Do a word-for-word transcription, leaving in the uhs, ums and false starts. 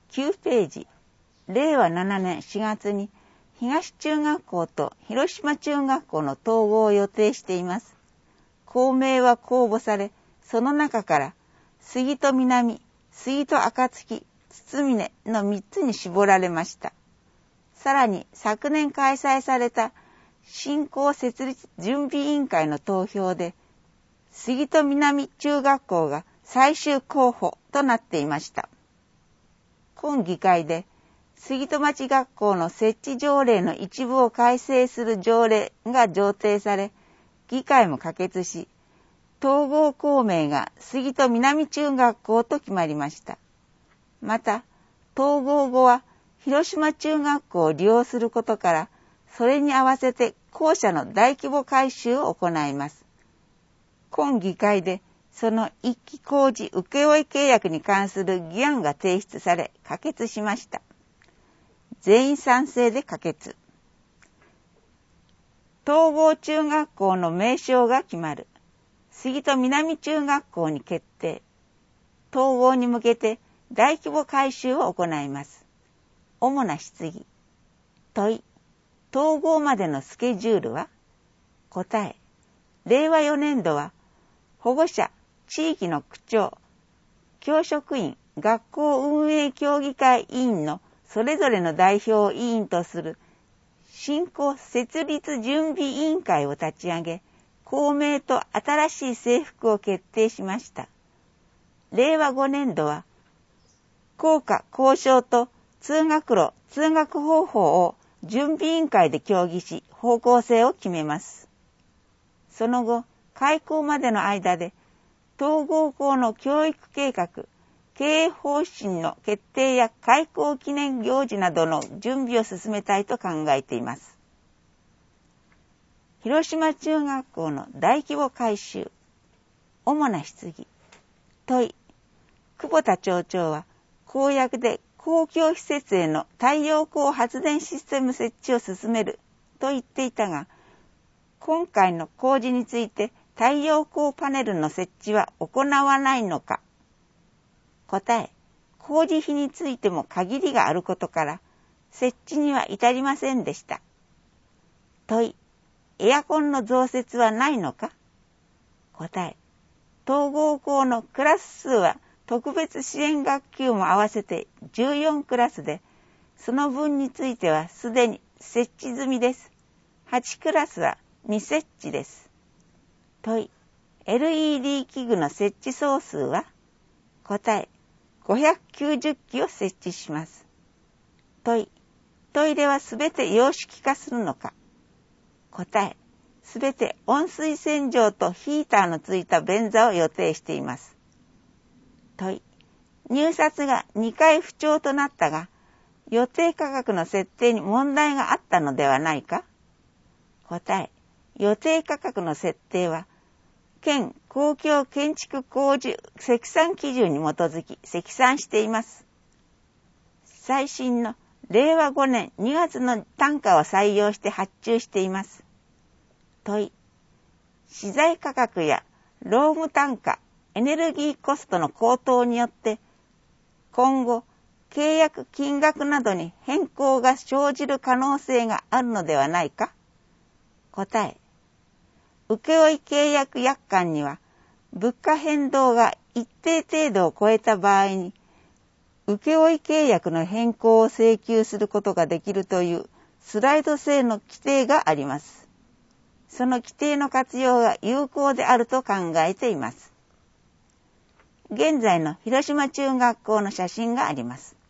きゅうページ、れいわななねんしがつに東中学校と広島中学校の統合を予定しています。校名は公募され、その中から杉戸南、杉戸暁、筒峰のみっつに絞られました。さらに昨年開催された新校設立準備委員会の投票で、杉戸南中学校が最終候補となっていました。今議会で杉戸町学校の設置条例の一部を改正する条例が上程され、議会も可決し、統合校名が杉戸南中学校と決まりました。また、統合後は広島中学校を利用することから、それに合わせて校舎の大規模改修を行います。今議会でその一期工事請負契約に関する議案が提出され可決しました。全員賛成で可決。統合中学校の名称が決まる。杉戸南中学校に決定。統合に向けて大規模改修を行います。主な質疑。問い。統合までのスケジュールは？答え。れいわよねんどは保護者、地域の区長、教職員、学校運営協議会委員のそれぞれの代表を委員とする新校設立準備委員会を立ち上げ、校名と新しい制服を決定しました。れいわごねんどは校歌校章と通学路、通学方法を準備委員会で協議し、方向性を決めます。その後、開校までの間で、統合校の教育計画、経営方針の決定や開校記念行事などの準備を進めたいと考えています。広島中学校の大規模改修。主な質疑。問い。久保田町長は、公約で公共施設への太陽光発電システム設置を進めると言っていたが、今回の工事について太陽光パネルの設置は行わないのか。答え、工事費についても限りがあることから、設置には至りませんでした。問い、エアコンの増設はないのか。答え、統合校のクラス数は特別支援学級も合わせてじゅうよんクラスで、その分についてはすでに設置済みです。はちクラスは未設置です。問い、エルイーディー 器具の設置総数は？答え、ごひゃくきゅうじゅっきを設置します。問い、トイレはすべて洋式化するのか？答え、すべて温水洗浄とヒーターのついた便座を予定しています。問い、入札がにかい不調となったが、予定価格の設定に問題があったのではないか？答え、予定価格の設定は、県公共建築工事積算基準に基づき積算しています。最新のれいわごねんにがつの単価を採用して発注しています。問い、資材価格や労務単価、エネルギーコストの高騰によって、今後、契約金額などに変更が生じる可能性があるのではないか？答え、請負契約約款には、物価変動が一定程度を超えた場合に、請負契約の変更を請求することができるというスライド制の規定があります。その規定の活用が有効であると考えています。現在の広島中学校の写真があります。